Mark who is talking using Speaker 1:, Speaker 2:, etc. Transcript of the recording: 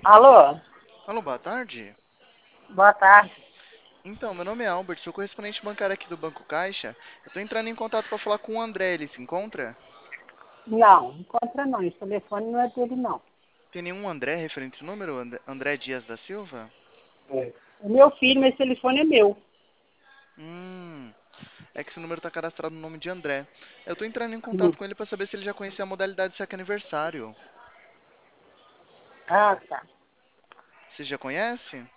Speaker 1: Alô,
Speaker 2: Alô, boa tarde.
Speaker 1: boa tarde.
Speaker 2: Então, meu nome é Albert, sou correspondente bancário aqui do Banco Caixa. Eu tô entrando em contato para falar com o André, ele se encontra?
Speaker 1: Não, encontra não. Esse telefone não é dele, não.
Speaker 2: Tem nenhum André referente ao número? André Dias da Silva?
Speaker 1: É. O meu filho, mas esse telefone é meu.
Speaker 2: Hum, é que esse número tá cadastrado no nome de André. Eu tô entrando em
Speaker 1: Hum.
Speaker 2: contato com ele para saber se ele já conhecia a modalidade de saque aniversário.
Speaker 1: Ah, tá.
Speaker 2: Você já conhece?